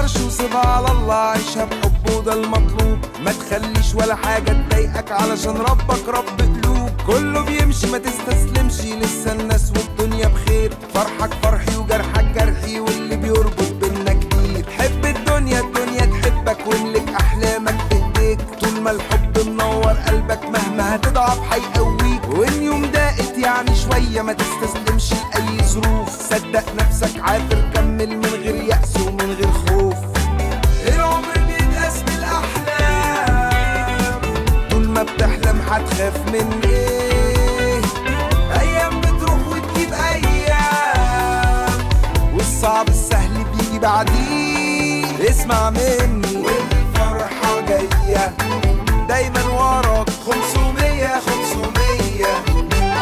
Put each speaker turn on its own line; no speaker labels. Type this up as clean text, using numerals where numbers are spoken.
تفكرش وسيبها على الله، عيشها بحب وده المطلوب. ما تخليش ولا حاجة تضايقك علشان ربك رب قلوب. كله بيمشي ما تستسلمش، لسه الناس والدنيا بخير. فرحك فرحي وجرحك جرحي، واللي بيربط بينا كتير. حب الدنيا الدنيا تحبك، واملك احلامك بايديك. طول ما الحب منور قلبك مهما هتضعف هيقويك. وان يوم ضاقت يعني شوية ما تستسلمش لأي ظروف. صدق نفسك عافر كمل من غير يأس ومن غير خوف. العمر بيتقاس بالأحلام، طول ما بتحلم هتخاف من ايه؟ أيام بتروح وتجيب أيام، والصعب السهل بيجي بعديه. اسمع مني